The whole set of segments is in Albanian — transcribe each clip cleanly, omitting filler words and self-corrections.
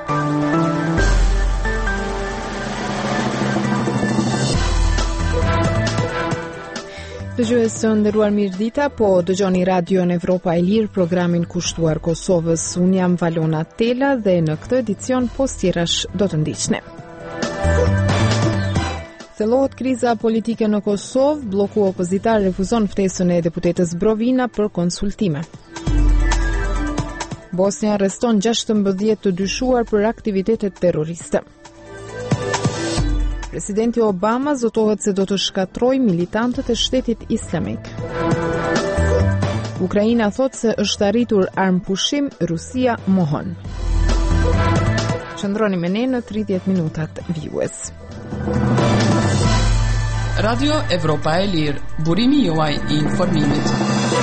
Dëgjues të nderuar, mirëdita, po dëgjoni Radion Evropa e Lirë, programin kushtuar Kosovës. Unë jam Valona Tela dhe në këtë edicion postjerash do të ndiqni. Thellohet kriza politike në Kosovë, bloku opozitar refuzon ftesën e deputetës Brovina për konsultime. Bosnia arreston 16 të dyshuar për aktivitetet terroriste. Presidenti Obama zotohet se do të shkatrojë militantët e Shtetit Islamik. Ukraina thot se është arritur armpushim, Rusia mohon. Qëndroni me ne në 30 minutat vjues. Radio Evropa e Lirë, burimi juaj I informimit.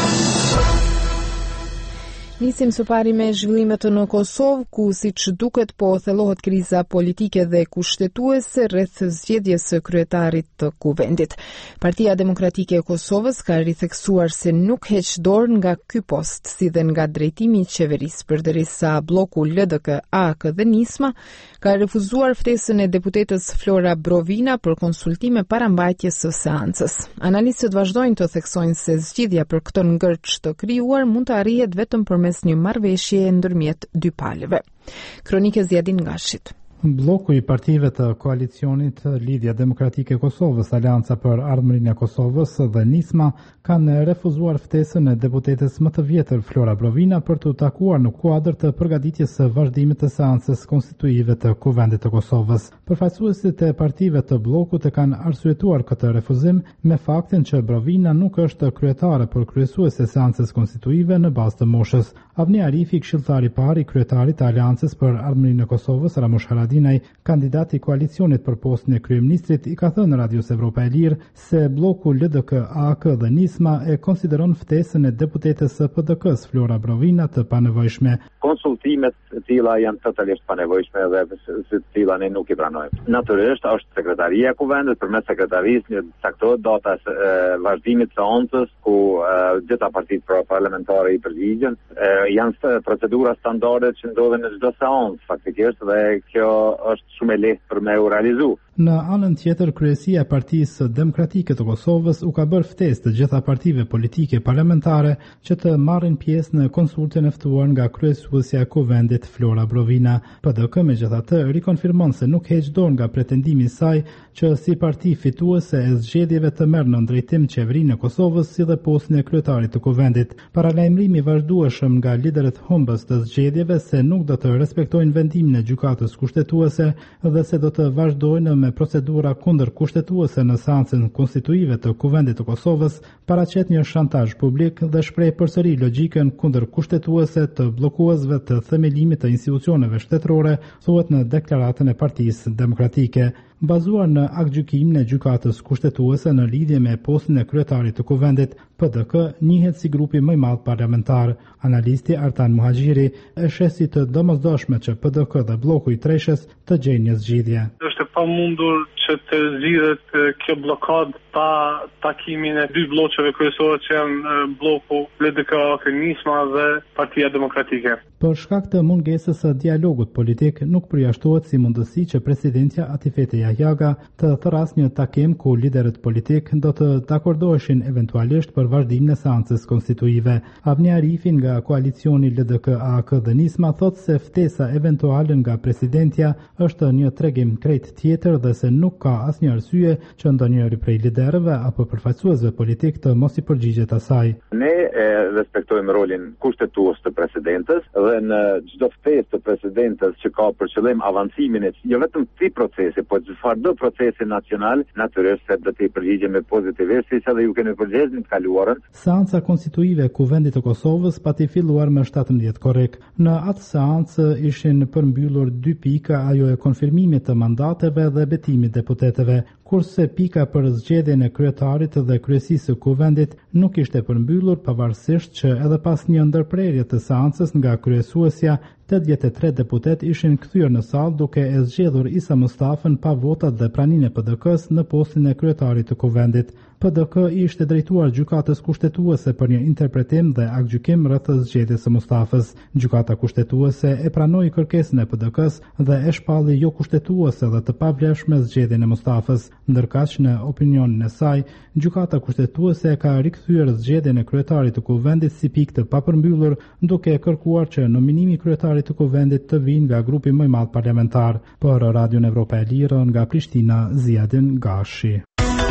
Nisim së pari me zhvillimet në Kosovë, ku siç duket po thellohet kriza politike dhe kushtetuese rreth zgjedhjes së kryetarit të kuvendit. Partia Demokratike e Kosovës ka ritheksuar se nuk heq dorë nga ky post, si dhe nga drejtimi I qeverisë, përderisa bloku LDK-AK dhe Nisma ka refuzuar ftesën e deputetës Flora Brovina për konsultime para mbajtjes së seancës. Analistët vazhdojnë të theksojnë se zgjidhja për këtë ngërç të krijuar mund të arrihet vetëm përmes një marrëveshje ndërmjet dy palëve. Kronike Zjadin Ngashit. Bloku I partive të koalicionit Lidhja Demokratike e Kosovës, Alianca për Ardhmërinë e Kosovës dhe Nisma kanë refuzuar ftesën e deputetës më të vjetër Flora Brovina për të takuar në kuadër të përgatitjes së vazhdimit të seancës konstituive të Kuvendit të Kosovës. Përfaqësuesit e partive të bllokut e kanë arsyetuar këtë refuzim me faktin që Brovina nuk është kryetare por kryesuese e seancës konstituive në bazë të moshës. Avni Arifi, këshilltari I parë I kryetarit të Aleancës për Ardhmërinë e Kosovës, Ramush Haradinaj, kandidati I koalicionit për postën e kryeministrit, I ka thënë në Radios Evropa e Lirë se bloku LDK-AK dhe Nisma e konsideron ftesën e deputetës së PDK-s Flora Brovina të panevojshme. Konsultimet të tilla janë totalisht panevojshme dhe të tilla ne nuk I pranojmë. Natyrisht është sekretaria e kuvendit përmes sekretarisë një caktohet data e vazhdimit të seancës ku gjitha partitë parlamentare I përgjigjen. Janë procedura standarde që ndodhen në çdo seancë faktikisht dhe kjo është shumë e lehtë për me u realizu. Në anën tjetër, kryesia e Partisë Demokratike të Kosovës u ka bërë ftesë të gjitha partive politike parlamentare që të marrin pjesë në konsultin e ftuar nga kryesuesja e kuvendit Flora Brovina. PDK megjithatë rikonfirmon se nuk heq dorë nga pretendimi I saj që si parti fituese e zgjedhjeve të merr në drejtim qeverinë e Kosovës si dhe postën e kryetarit të kuvendit. Paralajmërimi I vazhdueshëm nga liderët humbës të zgjedhjeve se nuk do të respektojnë vendimin e gjykatës kushtetuese dhe se do të vazhdojnë me procedura kundër kushtetuese në seancën konstituive të Kuvendit të Kosovës, paraqet një shantazh publik dhe shpreh përsëri logjikën kundër kushtetuese të bllokuesve të themelimit të institucioneve shtetërore, thuhet në deklaratën e Partisë Demokratike. Bazuar në aktgjykimin e gjykatës kushtetuese në lidhje me postën e kryetarit të kuvendit, PDK njihet si grupi më I madh parlamentar. Analisti Artan Muhaxhiri e sheh si të domosdoshme që PDK dhe bloku I Treshës të gjejnë një zgjidhje. Është e pamundur që të zgjidhet kjo blokadë pa takimin e dy bllokëve kryesorë që janë bloku LDK, Nisma dhe Partia Demokratike. Për shkak të mungesës së dialogut politik, nuk përjashtohet si mundësi që presidentja Atifete Jahjaga të thërasë një takim ku liderët politik do të dakordoheshin eventualisht për vazhdimin e seancës konstituive. Avni Arifi nga koalicioni LDK-AK dhe Nisma thot se ftesa eventuale nga presidentja është një tregim krejt tjetër dhe se nuk ka asnjë arsye që ndonjëri prej liderëve apo përfaqësuesve politik të mos I përgjigjet asaj. Ne respektojmë rolin kushtetues të presidentës dhe në çdo ftesë të presidentës që ka për qëllim avancimin e jo vetëm këtij procesi, por çfarëdo procesi nacional, natyrisht se do të përgjigjemi pozitivisht, siç edhe ju keni përgjigjur në të kaluarën. Seanca konstituive e Kuvendit të Kosovës pati filluar me 17 korrik. Në atë seancë ishin përmbyllur dy pika, ajo e konfirmimit të mandateve dhe betimit deputetëve. kurse pika për zgjedhjen e kryetarit dhe kryesisë së kuvendit nuk ishte përmbyllur pavarësisht që edhe pas një ndërprerje të seancës nga kryesuesja 83 deputet ishin kthyer në sallë duke e zgjedhur Isa Mustafën pa votat dhe praninë e PDK-s në postin e kryetarit të kuvendit. PDK ishte drejtuar gjykatës kushtetuese për një interpretim dhe aktgjykim rreth zgjedhjes së Mustafës. Gjykata kushtetuese e pranoi kërkesën e PDK-s dhe e shpalli jo kushtetuese dhe të pavlefshme zgjedhjen e Mustafës, ndërkaq në opinionin e saj, gjykata kushtetuese ka rikthyer zgjedhjen e kryetarit të kuvendit si pikë të papërmbyllur, duke kërkuar që nominimi i kryetarit të kuvendit të vinë nga grupi më i madh parlamentar. Për Radion Evropa e Lirë nga Prishtina, Ziadin Gashi.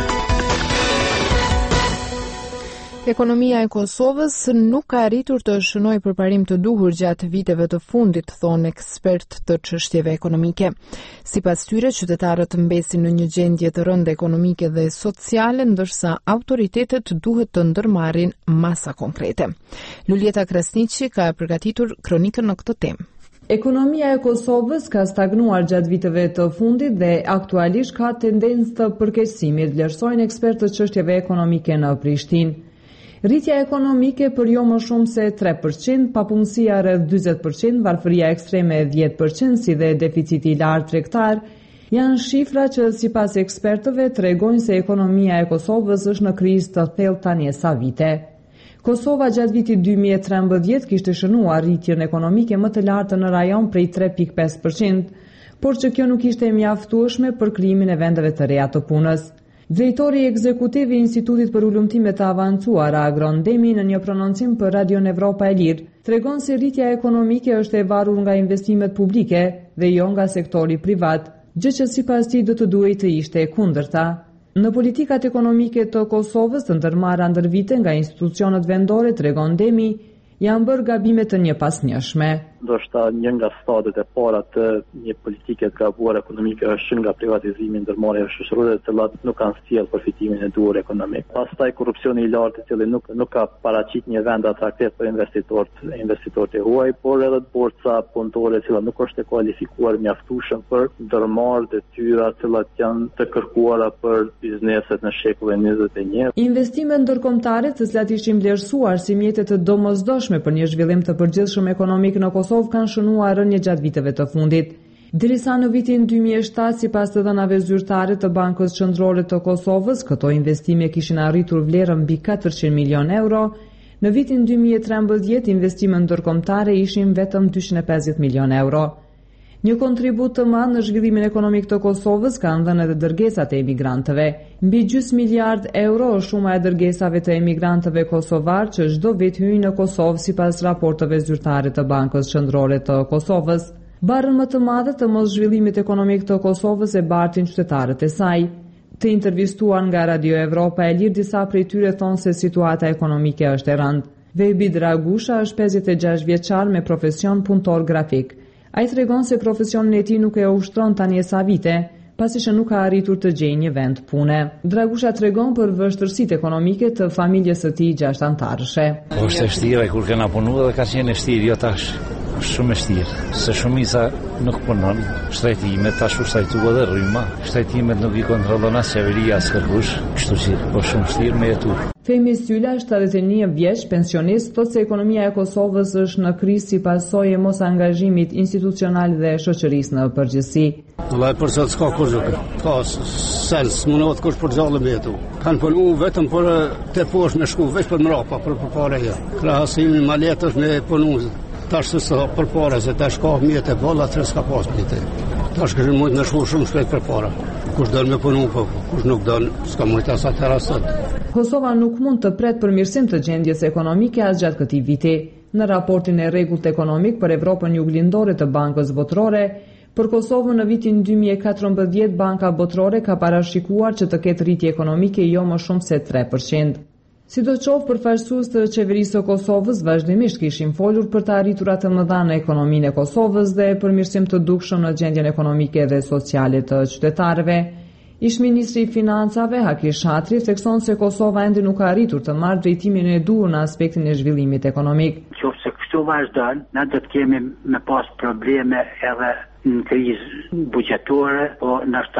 Ekonomia e Kosovës nuk ka arritur të shënojë përparim të duhur gjatë viteve të fundit, thonë ekspert të çështjeve ekonomike. Sipas tyre, qytetarët mbesin në një gjendje të rëndë ekonomike dhe sociale, ndërsa autoritetet duhet të ndërmarrin masa konkrete. Luljeta Krasniqi ka përgatitur kronikën në këtë temë. Ekonomia e Kosovës ka stagnuar gjatë viteve të fundit dhe aktualisht ka tendencë të përkeqësimit, vlerësojnë ekspertët të çështjeve ekonomike në Prishtinë. Rritja ekonomike për jo më shumë se 3%, papunësia rreth 40%, varfëria ekstreme 10%, si dhe deficiti i lartë tregtar, janë shifra që sipas ekspertëve tregojnë se ekonomia e Kosovës është në krizë të thellë tani sa vite. Kosova gjatë vitit 2013 kishte shënuar rritjen ekonomike më të lartë në rajon prej 3.5%, por që kjo nuk ishte mjaftueshme për krijimin e vendeve të reja të punës. Drejtori ekzekutiv i Institutit për Ulëmtime të Avancuara Agron Demi në një prononcim për Radion Evropa e Lirë tregon se rritja ekonomike është e varur nga investimet publike dhe jo nga sektori privat, gjë që sipas tij do të duhej të ishte e kundërta. Në politikat ekonomike të Kosovës të ndërmarra ndër vite nga institucionet vendore, tregon Demi, janë bërë gabime të njëpasnjëshme. Ndoshta një nga stadet e para të një politike të gabuar ekonomike është nga privatizimi, ndërmarrja shoqërore të cilat nuk kanë sjellë përfitimin e duhur ekonomik. Pastaj korrupsioni i lartë i cili nuk ka paraqit një vend atraktiv për investitorët e huaj, por edhe borca punëtore e cila nuk është e kualifikuar mjaftueshëm për ndërmarrë detyra të cilat janë të kërkuara për bizneset në shekullin 21. Investimet ndërkombëtare të cilat ishin vlerësuar si mjete të domosdoshme për një zhvillim të përgjithshëm ekonomik në Kosovë kanë shënuar rënje gjatë viteve të fundit. Derisa në vitin 2007, sipas të dhënave zyrtare të Bankës Qendrore të Kosovës, këto investime kishin arritur vlerën mbi 400 milion euro, në vitin 2013 investimet ndërkombëtare ishin vetëm 250 milion euro. Një kontribut të madh në zhvillimin ekonomik të Kosovës kanë dhënë edhe dërgesat e emigrantëve. Mbi gjys miliard euro është shuma e dërgesave të emigrantëve kosovar që çdo vit hyjnë në Kosovë sipas raporteve zyrtare të Bankës Qendrore të Kosovës. Barrën më të madhe të mos zhvillimit ekonomik të Kosovës e bartin qytetarët e saj. Të intervistuar nga Radio Evropa e Lirë, disa prej tyre thonë se situata ekonomike është e rëndë. Vejbi Dragusha është 56 vjeçar me profesion punëtor grafik. Ai tregon se profesionin e tij nuk e ushtron tani sa vite, pasi që nuk ka arritur të gjejë një vend pune. Dragusha tregon për vështirësitë ekonomike të familjes së tij 6 anëtarëshe. Është e vështirë kur kena punuar dhe ka qenë e vështirë, jo tash. Është shumë e vështirë, se shumica nuk punon, shtrajtimet tash u shtrajtua dhe rryma, shtrajtimet nuk i kontrollon as qeveria as kërkush, kështu që po shumë vështirë me jetu. Femi Syla, 71 vjeç, pensionist, thotë se ekonomia e Kosovës është në krizë si pasojë e mos angazhimit institucional dhe shoqërisë në përgjithësi. Vallai për sa s'ka kurrë, ka sens, mundohet kush për gjallë me jetu. Kanë punu vetëm për të poshtë me shku, veç për mrapa, për përpara ja. Krahasimi ma lehtë është me punu. Tash se sa përpara, se tash ka mjetë e bolla, tre s'ka pas mjetë. Tash këshin mujtë me shku shumë shpejt përpara. Kush dënë me punu, po kush nuk dënë, s'ka mujtë asa të rasët. Kosova nuk mund të pret përmirësim të gjendjes ekonomike as gjatë këtij viti. Në raportin e rregullt ekonomik për Evropën Juglindore të Bankës Botërore, për Kosovën në vitin 2014, Banka Botërore ka parashikuar që të ketë rritje ekonomike jo më shumë se 3%. Sidoqoftë, përfaqësues të qeverisë së Kosovës vazhdimisht kishin folur për të arritura të mëdha në ekonominë e Kosovës dhe përmirësim të dukshëm në gjendjen ekonomike dhe sociale të qytetarëve. Ish-ministri i Financave Haki Shatri thekson se Kosova ende nuk ka arritur të marrë drejtimin e duhur në aspektin e zhvillimit ekonomik. Qoftë se kështu vazhdon, ne do të kemi me pas probleme edhe në krizë buxhetore, po ndoshta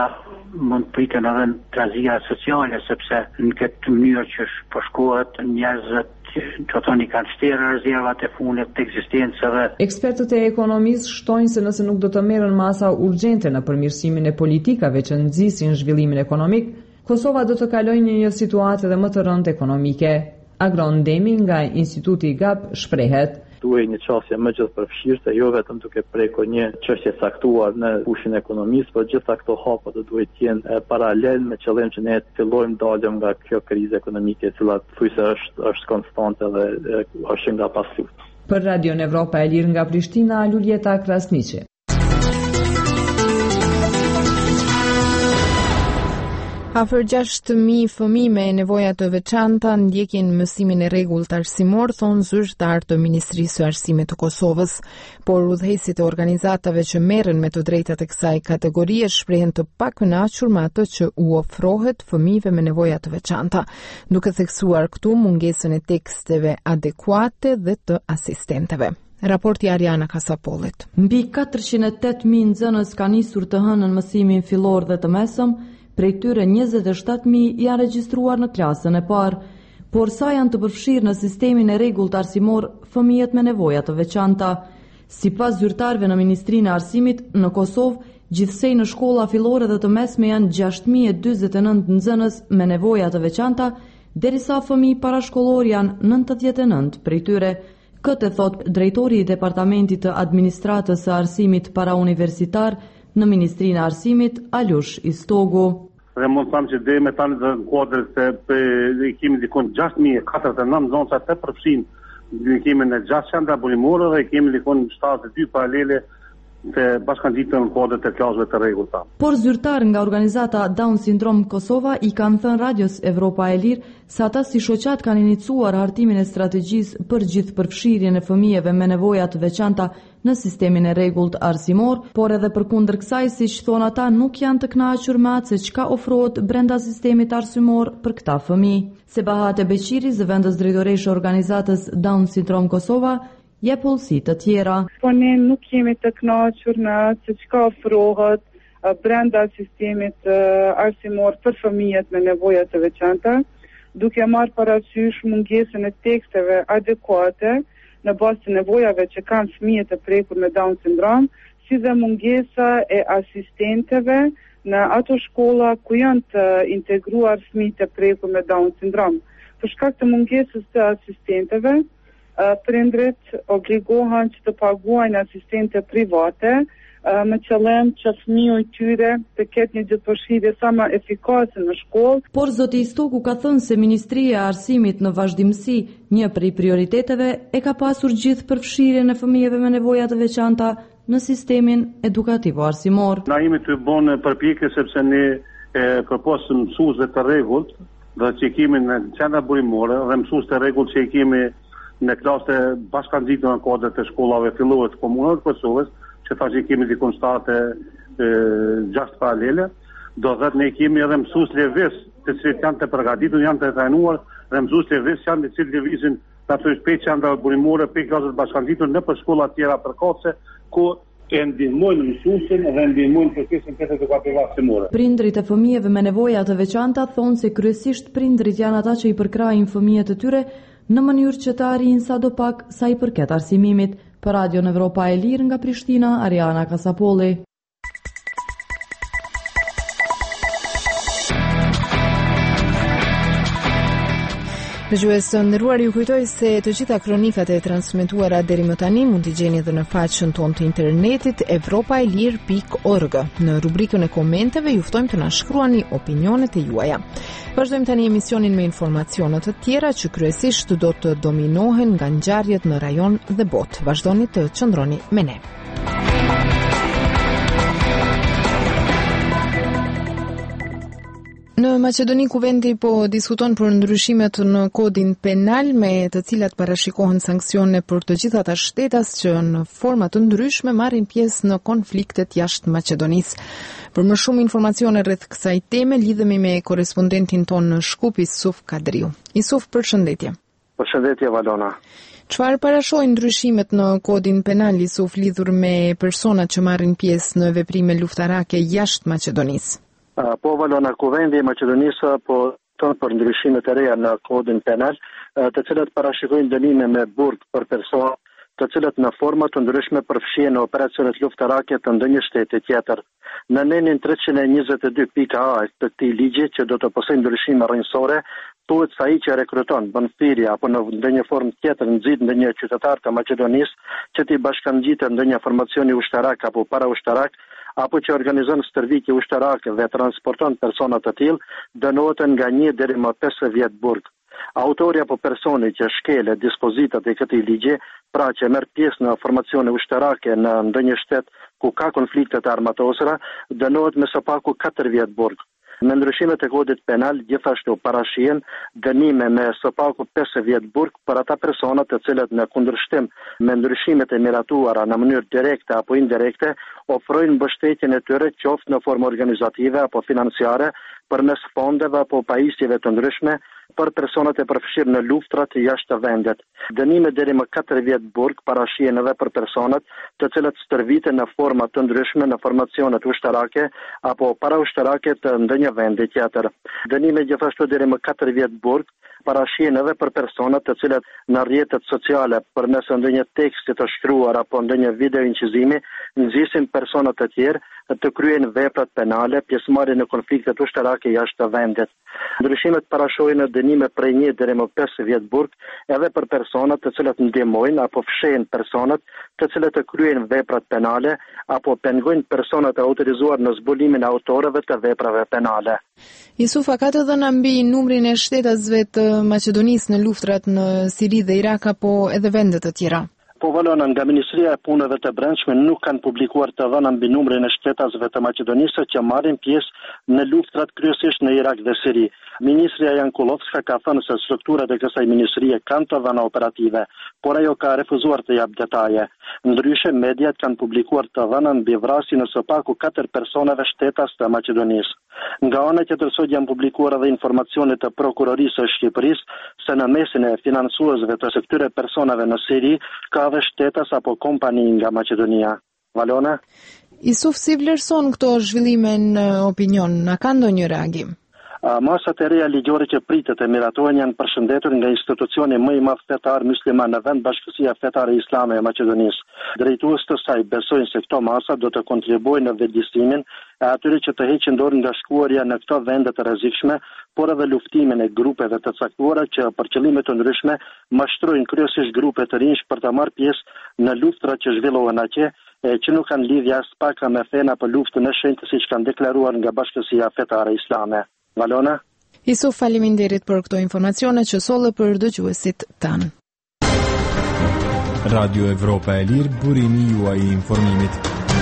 mund pritën edhe në trazia sociale, sepse në këtë mënyrë që përshkohet njerëzit që thoni kanë shterë rezervat e fundit të ekzistencës dhe ekspertët e ekonomisë shtojnë se nëse nuk do të merren masa urgjente në përmirësimin e politikave që nxisin zhvillimin ekonomik, Kosova do të kalojë në një situatë edhe më të rëndë ekonomike. Agron Demi nga Instituti GAP shprehet: duhet një çështje më gjithëpërfshirëse, jo vetëm duke prekur një çështje saktuar në fushin e ekonomisë, por gjitha këto hapa do duhet të jenë paralel me qëllim që ne të fillojmë dalëm nga kjo krizë ekonomike, e cila thjesht është konstante dhe është nga pasfut. Për Radion Evropa e Lirë nga Prishtina, Luljeta Krasniqi. Afër 6.000 fëmijë me nevoja të veçanta ndjekin mësimin e rregullt arsimor, thonë zyrtar të Ministrisë së Arsimit të Kosovës, por udhëheqësit e organizatave që merren me të drejtat e kësaj kategorie shprehen të pakënaqur me atë që u ofrohet fëmijëve me nevoja të veçanta, duke theksuar këtu mungesën e teksteve adekuate dhe të asistenteve. Raporti Ariana Kasapollit. Mbi 408.000 nxënës kanë nisur të hënën mësimin fillor dhe të mesëm. Prej tyre 27.000 janë regjistruar në klasën e parë, por sa janë të përfshirë në sistemin e rregullt arsimor fëmijët me nevoja të veçanta. Sipas zyrtarëve në Ministrinë e Arsimit në Kosovë, gjithsej në shkolla fillore dhe të mesme janë 6.049 nxënës me nevoja të veçanta, derisa fëmijë parashkollor janë 99 prej tyre. Këtë thot drejtori i Departamentit të Administratës së Arsimit parauniversitar në Ministrinë e Arsimit, Alush Istogu. Dhe mund të thamë që deri me tani në kuadër se i kemi dikon 6.049 zonca të përfshin, i kemi në 6 qendra burimore dhe i kemi dikon 72 paralele të bashkangjitura në kuadër të klasëve të rregullta. Por zyrtar nga organizata Down Syndrome Kosova i kanë thënë Radios Evropa e Lirë se ata si shoqat kanë iniciuar hartimin e strategjisë për gjithëpërfshirjen e fëmijëve me nevoja të veçanta në sistemin e rregullt arsimor, por edhe përkundër kësaj, siç thonë ata, nuk janë të kënaqur me atë se çka ofrohet brenda sistemit arsimor për këta fëmijë. Sebahate Beqiri, zëvendës drejtoreshe organizatës Down Syndrome Kosova, jep pollësi të tjera. Po ne nuk jemi të kënaqur me atë se çka ofrohet brenda sistemit arsimor për fëmijët me nevoja të veçanta, duke marrë parasysh mungesën e teksteve adekuate në bazë të nevojave që kanë fëmijët e prekur me Down syndrom, si dhe mungesa e asistenteve në ato shkolla ku janë të integruar fëmijët e prekur me Down syndrom. Për shkak të mungesës të asistenteve, prindrit obligohen që të paguajnë asistente private me qëllim që fëmiju i tyre të ketë një gjithëpërfshirje sa më efikase në shkollë. Por zoti Istoku ka thënë se Ministria e Arsimit në vazhdimsi një prej prioriteteve e ka pasur gjithëpërfshirjen e fëmijëve me nevoja të veçanta në sistemin edukativo-arsimor. Na jemi të bënë përpjekje sepse ne përpos mësuesve të rregullt dhe që kemi në qendra burimore dhe mësues të rregullt që kemi në klasë bashkangjitura në kuadër të shkollave fillore të komunave të Kosovës, që thash që kemi dikon 6 paralele, do dhe ne kemi edhe mësues lëviz të cilët janë të përgatitur, janë të trajnuar, dhe mësues lëviz janë të cilët lëvizin natyrisht pe qendra burimore, pe klasë bashkangjitura në për shkolla të tjera përkatëse, ku e ndihmojnë mësuesin dhe ndihmojnë procesin edukativ arsimor. Prindrit e fëmijëve me nevoja të veçanta thonë se kryesisht prindrit janë ata që i përkrajnë fëmijët e tyre në mënyrë që të arrijnë sadopak sa i përket arsimimit. Për Radio në Evropa e Lirë nga Prishtina, Ariana Kasapolli. Dëgjues të nderuar, ju kujtoj se të gjitha kronikat e transmetuara deri më tani mund t'i gjeni edhe në faqen tonë të internetit evropaelir.org. Në rubrikën e komenteve ju ftojmë të na shkruani opinionet e juaja. Vazhdojmë tani emisionin me informacione të tjera që kryesisht do të dominohen nga ngjarjet në rajon dhe botë. Vazhdoni të qëndroni me ne. Në Maqedoni, kuvendi po diskuton për ndryshimet në kodin penal me të cilat parashikohen sanksione për të gjitha ata shtetas që në forma të ndryshme marrin pjesë në konfliktet jashtë Maqedonisë. Për më shumë informacione rreth kësaj teme lidhemi me korrespondentin ton në Shkup, Isuf Kadriu. Isuf, përshëndetje. Përshëndetje Valona. Çfarë parashojnë ndryshimet në kodin penal, Isuf, lidhur me personat që marrin pjesë në veprime luftarake jashtë Maqedonisë? Po Valona, Kuvendi i Maqedonisë po tonë për ndryshimet e reja në kodin penal, të cilat parashikojnë dënime me burg për persona, të cilat në forma të ndryshme përfshihen në operacionet luftarake të ndonjë shteti tjetër. Në nenin 322.a të këtij ligji që do të posojë ndryshime rrënjësore, thuhet se ai që rekruton, bën thirrje apo në ndonjë formë tjetër nxit ndonjë qytetar të Maqedonisë që t'i bashkangjitet ndonjë formacioni ushtarak apo paraushtarak, apo që organizon stërvitje ushtarake dhe transporton persona të tillë, dënohet nga 1 deri më 5 vjet burg. Autori apo personi që shkele dispozitat e këtij ligji, pra që merr pjesë në formacione ushtarake në ndonjë shtet ku ka konflikte të armatosura, dënohet me së paku 4 vjet burg. Me ndryshimet e kodit penal, gjithashtu parashihen dënime me së paku 5 vjet burg për ata persona të cilët në kundërshtim me ndryshimet e miratuara në mënyrë direkte apo indirekte ofrojnë mbështetjen e tyre qoftë në formë organizative apo financiare përmes fondeve apo pajisjeve të ndryshme për personat e përfshirë në luftrat jashtë vendet. Dënime deri më 4 vjet burg parashihen edhe për personat të cilët stërviten në forma të ndryshme në formacionet ushtarake apo paraushtarake të ndonjë vendi tjetër. Dënime gjithashtu deri më 4 vjet burg parashihen edhe për personat të cilët në rrjetet sociale përmes ndonjë teksti të shkruar apo ndonjë video incizimi nxisin persona të tjerë të kryejnë veprat penale, pjesëmarrje në konfliktet ushtarake jashtë vendet. Ndryshimet parashohin dënime prej 1 deri më 5 vjet burg edhe për personat të cilët ndihmojnë apo fshehin personat të cilët të kryejnë veprat penale apo pengojnë personat e autorizuar në zbulimin e autorëve të veprave penale. Jusufa, ka të dhëna mbi numrin e shtetasve të Maqedonisë në luftrat në Siri dhe Irak apo edhe vende të tjera? Po Valona, nga Ministria e Punëve të Brendshme nuk kanë publikuar të dhëna mbi numrin e shtetasve të Maqedonisë që marrin pjesë në luftrat kryesisht në Irak dhe Siri. Ministria Jankulovska ka thënë se strukturat e kësaj ministrie kanë të dhëna operative, por ajo ka refuzuar të jap detaje. Ndryshe, mediat kanë publikuar të dhëna mbi vrasjen e së paku 4 personave shtetas të Maqedonisë. Nga ana tjetër sot janë publikuar edhe informacione të prokurorisë së Shqipërisë se në mesin e financuesve të këtyre personave në Siri ka dhe shtetas apo kompani nga Maqedonia. Valona? Isuf, si vlerëson këto zhvillime në opinion? A ka ndonjë reagim? Masat e reja ligjore që pritet e miratohen janë përshëndetur nga institucioni më i madh fetar musliman në vend, Bashkësia Fetare Islame e Maqedonisë. Drejtues të saj besojnë se këto masa do të kontribuojnë në vetëdijstimin e atyre që të heqin dorë nga shkuarja në këto vende të rrezikshme, por edhe luftimin e grupeve të caktuara që për qëllime të ndryshme mashtrojnë kryesisht grupe të rinj për të marrë pjesë në luftrat që zhvillohen atje, që nuk kanë lidhje as pak me fen apo luftën e shenjtë siç kanë deklaruar nga Bashkësia Fetare Islame. Valona? Isuf, faleminderit për këto informacione që solle për dëgjuesit tanë. Radio Evropa e Lirë, burimi juaj i informimit.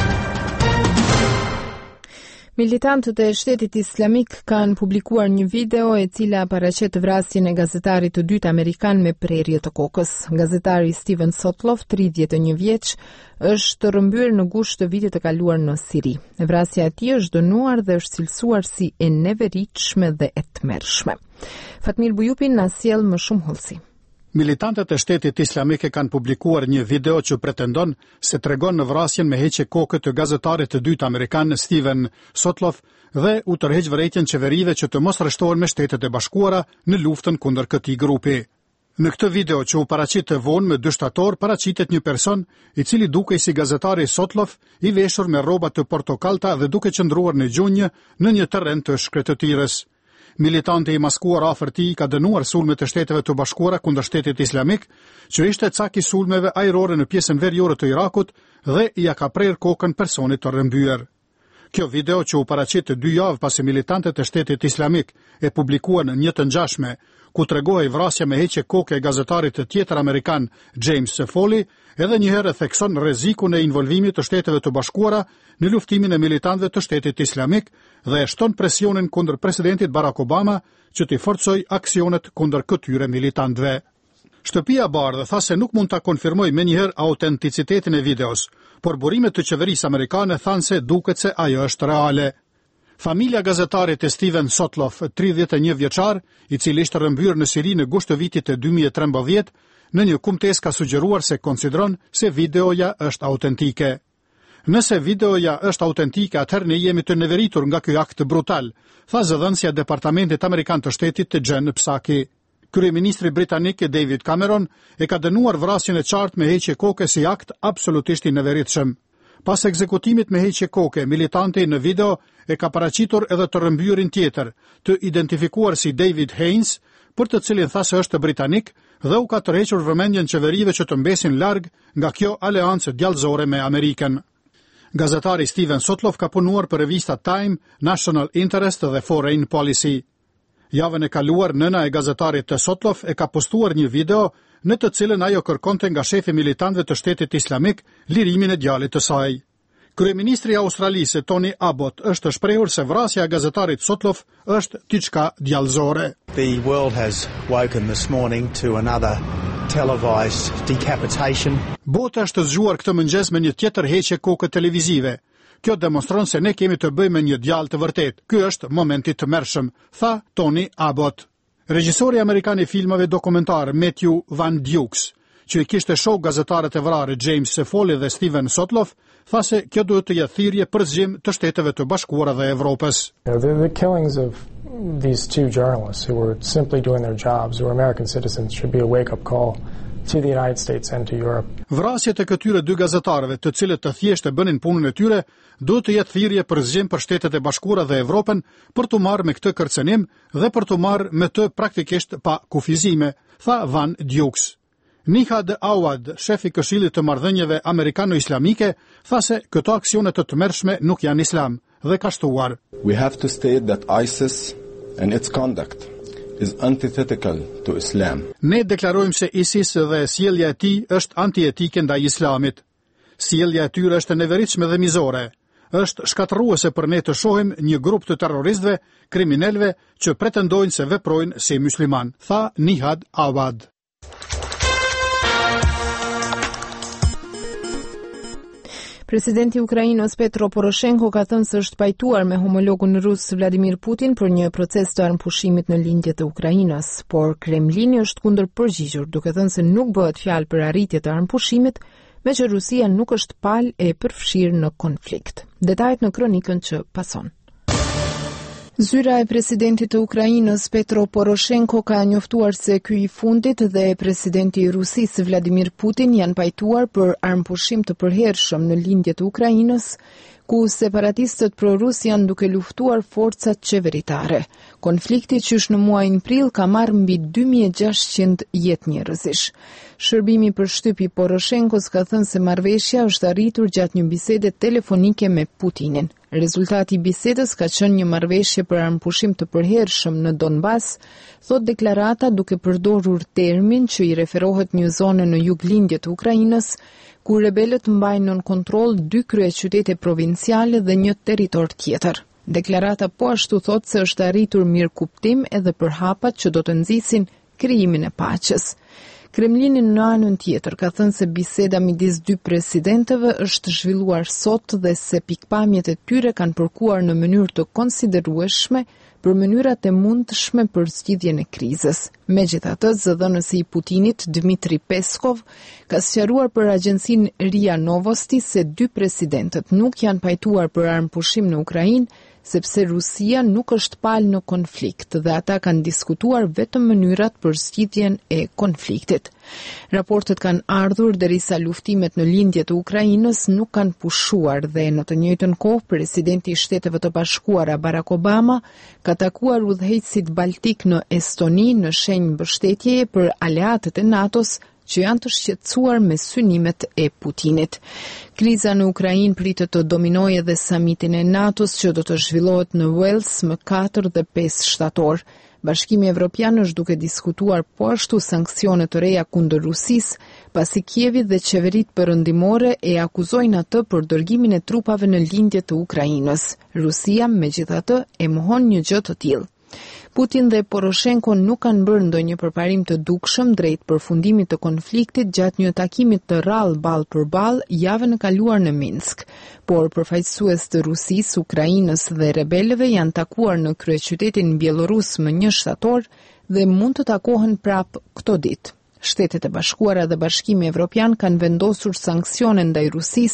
Militantët e Shtetit Islamik kanë publikuar një video e cila paraqet vrasjen e gazetarit të dytë amerikan me prerje të kokës. Gazetari Steven Sotloff, 31 vjeç, është rrëmbyer në gusht të vitit të kaluar në Siri. Vrasja e tij është dënuar dhe është cilësuar si e neveritshme dhe e tmerrshme. Fatmir Bujupi na sjell më shumë hollësi. Militantët e Shtetit Islamik kanë publikuar një video që pretendon se tregon në vrasjen me heqje koke të gazetarit të dytë amerikan Steven Sotloff dhe u tërheq vërejtjen qeverive që të mos rreshtohen me Shtetet e Bashkuara në luftën kundër këtij grupi. Në këtë video që u paraqit të vonë me 2 shtator, paraqitet një person i cili dukej si gazetari Sotloff, i veshur me rroba të portokallta dhe duke qëndruar në gjunjë në një terren të shkretëtirës. Militanti i maskuar afër tij ka dënuar sulmet e Shteteve të Bashkuara kundër Shtetit Islamik, që ishte cak i sulmeve ajrore në pjesën veriore të Irakut dhe ja ka prerë kokën personit të rrëmbyer. Kjo video që u paraqit 2 javë pasi militantët e Shtetit Islamik e publikuan një të ngjashme, ku tregohej vrasja me heqje koke e gazetarit të tjetër amerikan James Foley, edhe një herë thekson rrezikun e involvimit të Shteteve të Bashkuara në luftimin e militantëve të Shtetit Islamik dhe e shton presionin kundër presidentit Barack Obama që t'i forcojë aksionet kundër këtyre militantëve. Shtëpia Bardhë tha se nuk mund ta konfirmoj menjëherë autenticitetin e videos, por burimet të qeverisë amerikane thanë se duket se ajo është reale. Familja gazetarit e Steven Sotloff, 31 vjeçar, i cili ishte rrëmbyer në Siri në gusht të vitit të 2013, në një kumtesë ka sugjeruar se konsideron se videoja është autentike. Nëse videoja është autentike, atëherë ne jemi të neveritur nga ky akt brutal, tha zëdhënësja e Departamentit Amerikan të Shtetit të Jen Psaki. Kryeministri britanik David Cameron e ka dënuar vrasjen e qartë me heqje koke si akt absolutisht i neveritshëm. Pas ekzekutimit me heqje koke, militanti në video e ka paraqitur edhe të rrëmbyerin tjetër, të identifikuar si David Haynes, për të cilin tha se është britanik dhe u ka tërhequr vëmendjen qeverive që të mbesin larg nga kjo aleancë djallëzore me Amerikën. Gazetari Steven Sotloff ka punuar për revista Time, National Interest dhe Foreign Policy. Javën e kaluar, nëna e gazetarit të Sotloff e ka postuar një video në të cilën ajo kërkonte nga shefi militantëve të Shtetit Islamik lirimin e djalit të saj. Kryeministri i Australisë Tony Abbott është shprehur se vrasja e gazetarit Sotloff është diçka djallëzore. The world has woken this morning to another televised decapitation. Bota është zgjuar këtë mëngjes me një tjetër heqje koke televizive. Kjo demonstron se ne kemi të bëjmë me një djalë të vërtet. Ky është momenti i tmerrshëm, tha Tony Abbott. Regjisori amerikan i filmave dokumentar Matthew Van Dukes, që i kishte shoh gazetarët e vrarë James Foley dhe Steven Sotloff, tha se kjo duhet të jetë thirrje për zgjim të Shteteve të Bashkuara dhe Evropës. The killings of these two journalists who were simply doing their jobs, who were American citizens, should be a wake-up call to the United States and to Europe. Vrasjet e këtyre dy gazetarëve, të cilët të thjeshtë bënin punën e tyre, duhet të jetë thirrje për zgjim për Shtetet e Bashkuara dhe Evropën për të marrë me këtë kërcënim dhe për të marrë me të praktikisht pa kufizime, tha Van Dukes. Nihad Awad, shefi Këshillit të Marrëdhënieve Amerikano-Islamike, tha se këto aksione të tmerrshme nuk janë islam dhe ka shtuar. We have to state that ISIS and its conduct is antithetical to Islam. Ne deklarojmë se ISIS dhe sjellja e tij është antietike ndaj Islamit. Sjellja e tyre është e neveritshme dhe mizore. Është shkatërruese për ne të shohim një grup të terroristëve, kriminalëve që pretendojnë se veprojnë si musliman, tha Nihad Awad. Presidenti i Ukrainës Petro Poroshenko ka thënë se është pajtuar me homologun rus Vladimir Putin për një proces të armpushimit në lindje të Ukrainës, por Kremlini është kundër përgjigjur, duke thënë se nuk bëhet fjalë për arritje të armpushimit, me që Rusia nuk është palë e përfshirë në konflikt. Detajet në kronikën që pason. Zyra e presidentit të Ukrainës Petro Poroshenko ka njoftuar se ky i fundit dhe presidenti i Rusisë Vladimir Putin janë pajtuar për armpushim të përhershëm në lindje të Ukrainës, ku separatistët pro-rus janë duke luftuar forcat qeveritare. Konflikti qysh në muajin prill ka marrë mbi 2600 jetë njerëzish. Shërbimi për shtypi Poroshenkos ka thënë se marrëveshja është arritur gjatë një bisede telefonike me Putinin. Rezultati i bisedës ka qenë një marrëveshje për armpushim të përhershëm në Donbas, thot deklarata duke përdorur termin që i referohet një zone në juglindje të Ukrainës, ku rebelët mbajnë nën kontroll 2 kryeqytete provinciale dhe një territor tjetër. Deklarata po ashtu thot se është arritur mirëkuptim edhe për hapat që do të nxisin krijimin e paqes. Kremlini në anën tjetër ka thënë se biseda midis 2 presidentëve është zhvilluar sot dhe se pikpamjet e tyre kanë përkuar në mënyrë të konsiderueshme për mënyrat e mundshme për zgjidhjen e krizës. Megjithatë, zëdhënësi i Putinit, Dmitri Peskov, ka sqaruar për agjencinë RIA Novosti se 2 presidentët nuk janë pajtuar për armpushim në Ukrainë, sepse Rusia nuk është palë në konflikt dhe ata kanë diskutuar vetëm mënyrat për zgjidhjen e konfliktit. Raportet kanë ardhur derisa luftimet në lindje të Ukrainës nuk kanë pushuar dhe në të njëjtën kohë presidenti i Shteteve të Bashkuara Barack Obama ka takuar udhëheqësit baltik në Estoni në shenjë mbështetjeje për aleatët e NATO-s që janë të shqetësuar me synimet e Putinit. Kriza në Ukrainë pritet të dominojë edhe samitin e NATO-s që do të zhvillohet në Wales më 4 dhe 5 shtator. Bashkimi Evropian është duke diskutuar po ashtu sanksione të reja kundër Rusisë, pasi Kievi dhe qeveritë perëndimore e akuzojnë atë për dërgimin e trupave në lindje të Ukrainës. Rusia, megjithatë, e mohon një gjë të tillë. Putin dhe Poroshenko nuk kanë bërë ndonjë përparim të dukshëm drejt përfundimit të konfliktit gjatë një takimi të rrallë ballë për ballë javën e kaluar në Minsk, por përfaqësues të Rusisë, Ukrainës dhe rebelëve janë takuar në kryeqytetin bielorus më 1 shtator dhe mund të takohen prap këto ditë. Shtetet e Bashkuara dhe Bashkimi Evropian kanë vendosur sanksione ndaj Rusisë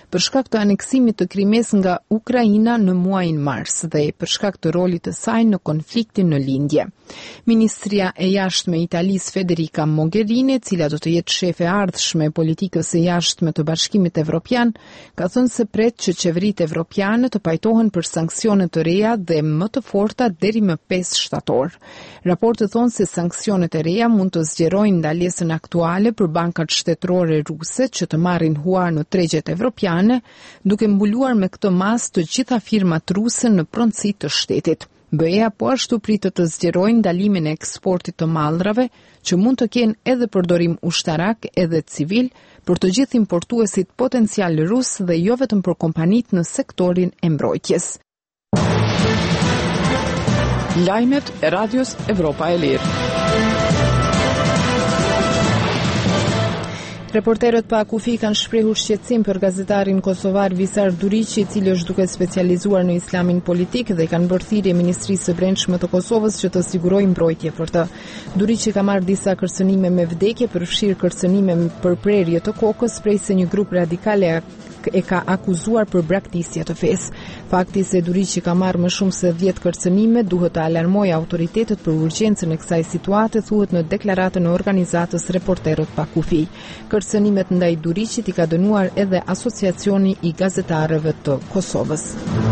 për shkak të aneksimit të Krimes nga Ukraina në muajin mars dhe për shkak të rolit të saj në konfliktin në lindje. Ministria e jashtme e Italisë Federica Mogherini, e cila do të jetë shefe ardhshme e politikës së jashtme të Bashkimit Evropian, ka thënë se pret që qeveritë evropiane të pajtohen për sanksione të reja dhe më të forta deri më 5 shtator. Raportet thonë se sanksionet e reja mund të zgjerojnë ndalesën aktuale për bankat shtetërore ruse që të marrin huar në tregjet evropiane, duke mbuluar me këtë mas të gjitha firmat ruse në pronësi të shtetit. BE-ja po ashtu pritet të zgjerojnë ndalimin e eksportit të mallrave, që mund të kenë edhe përdorim ushtarak edhe civil për të gjithë importuesit potencial rus dhe jo vetëm për kompanitë në sektorin e mbrojtjes. Lajmet e Radios Evropa e Lirë. Reporterët pa kufi kanë shprehur shqetësim për gazetarin kosovar Visar Duriqi, i cili është duke specializuar në islamin politik dhe kanë bërë thirrje Ministrisë së Brendshme të Kosovës që të sigurojë mbrojtje për të. Duriqi ka marrë disa kërcënime me vdekje, përfshirë kërcënime për prerje të kokës, prej se një grup radikal e ka akuzuar për braktisje të fesë. Fakti se Duriqi ka marrë më shumë se 10 kërcënime duhet të alarmojë autoritetet për urgjencën e kësaj situate, thuhet në deklaratën e organizatës Reporterët pa kufi. Kërcënimet ndaj Duriqit i ka dënuar edhe Asociacioni i Gazetarëve të Kosovës.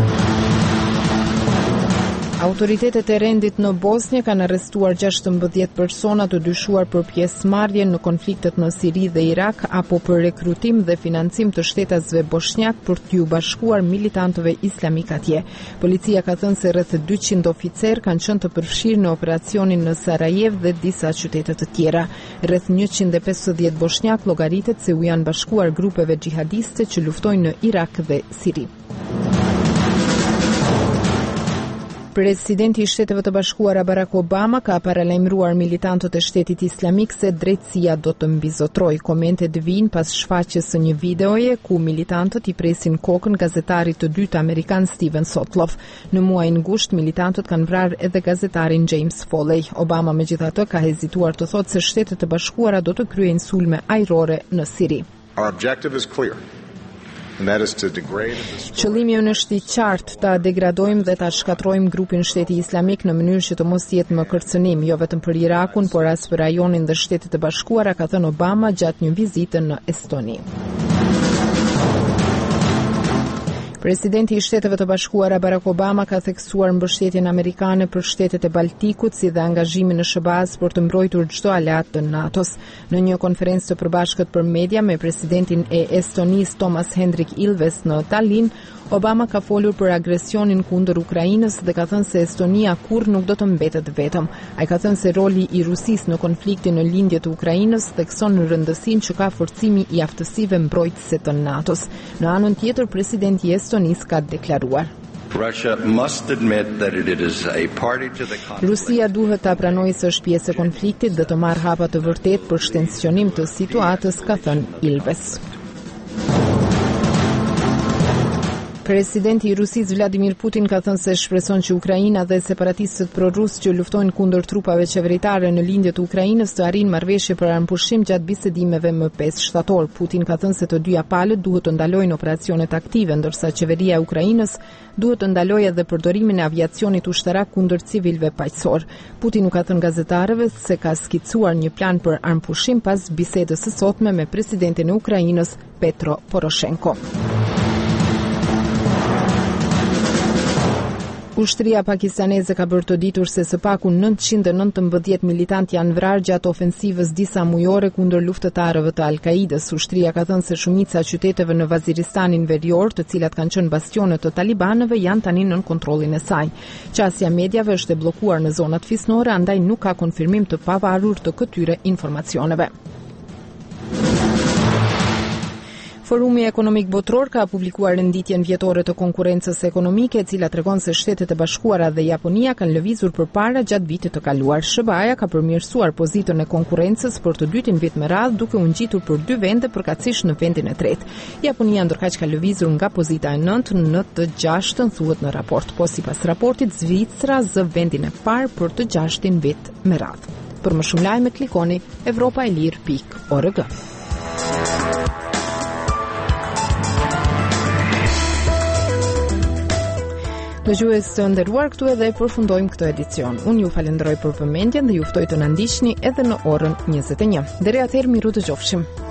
Autoritetet e rendit në Bosnjë kanë arrestuar 16 persona të dyshuar për pjesëmarrje në konfliktet në Siri dhe Irak apo për rekrutim dhe financim të shtetasve bosnjak për t'ju bashkuar militantëve islamik atje. Policia ka thënë se rreth 200 oficer kanë qenë të përfshirë në operacionin në Sarajevo dhe disa qytete të tjera. Rreth 150 bosnjak llogaritet se u janë bashkuar grupeve xhihadiste që luftojnë në Irak dhe Siri. Presidenti i Shteteve të Bashkuara Barack Obama ka paralajmëruar militantët e Shtetit Islamik se drejtësia do të mbizotrojë. Komentet vijnë pas shfaqjes së një videoje ku militantët i presin kokën gazetarit të dytë amerikan Steven Sotloff. Në muajin gusht militantët kanë vrarë edhe gazetarin James Foley. Obama megjithatë ka hezituar të thotë se Shtetet e Bashkuara do të kryejnë sulme ajrore në Siri. Our objective is clear. Qëllimi është i qartë, ta degradojmë dhe ta shkatrojmë grupin Shteti Islamik në mënyrë që të mos jetë më kërcënim, jo vetëm për Irakun, por as për rajonin dhe Shtetet e Bashkuara, ka thënë Obama gjatë një vizite në Estoni. Presidenti i Shteteve të Bashkuara Barack Obama ka theksuar mbështetjen amerikane për shtetet e Baltikut si dhe angazhimin në SBA për të mbrojtur çdo aleat të NATO-s. Në një konferencë të përbashkët për media me presidentin e Estonisë Thomas Hendrik Ilves në Tallinn, Obama ka folur për agresionin kundër Ukrainës dhe ka thënë se Estonia kurrë nuk do të mbetet vetëm. Ai ka thënë se roli i Rusisë në konfliktin në lindje të Ukrainës thekson në rëndësinë që ka forcimi i aftësive mbrojtëse të NATO-s. Në anën tjetër, presidenti i Estonisë ka deklaruar: Rusia duhet ta pranojë se është pjesë e konfliktit dhe të marrë hapa të vërtetë për shtensionim të situatës, ka thënë Ilves. Presidenti i Rusisë Vladimir Putin ka thënë se shpreson që Ukraina dhe separatistët prorus që luftojnë kundër trupave qeveritare në lindje të Ukrainës të arrijnë marrëveshje për armëpushim gjatë bisedimeve më 5 shtator. Putin ka thënë se të dyja palët duhet të ndalojnë operacionet aktive, ndërsa qeveria e Ukrainës duhet të ndalojë edhe përdorimin e aviacionit ushtarak kundër civilëve paqësor. Putin u ka thënë gazetarëve se ka skicuar një plan për armëpushim pas bisedës së sotme me presidentin e Ukrainës Petro Poroshenko. Ushtria pakistaneze ka bërë të ditur se së paku 919 militantë janë vrarë gjatë ofensivës disa mujore kundër luftëtarëve të Al-Qaidës. Ushtria ka thënë se shumica e qyteteve në Vaziristanin Verior, të cilat kanë qenë bastionet të talibanëve, janë tani nën kontrollin e saj. Qasja mediave është e bllokuar në zonat fisnore, andaj nuk ka konfirmim të pavarur të këtyre informacioneve. Forumi Ekonomik Botror ka publikuar renditjen vjetore të konkurrencës ekonomike, e cila tregon se Shtetet e Bashkuara dhe Japonia kanë lëvizur përpara gjatë vitit të kaluar. SBA-ja ka përmirësuar pozitën e konkurrencës për të dytin vit me radhë, duke u ngjitur për 2 vende përkatësisht në vendin e tretë. Japonia ndërkaq ka lëvizur nga pozita e 9 në të 6-ën, thuhet në raport. Po sipas raportit, Zvicra zë vendin e parë për të 6-ën vit me radhë. Për më shumë lajme klikoni europaelir.org. Dëgjues të nderuar, këtu edhe përfundojmë këtë edicion. Unë ju falenderoj për vëmendjen dhe ju ftoj të na ndiqni edhe në orën 21. Deri atëherë, miru dëgjofshim.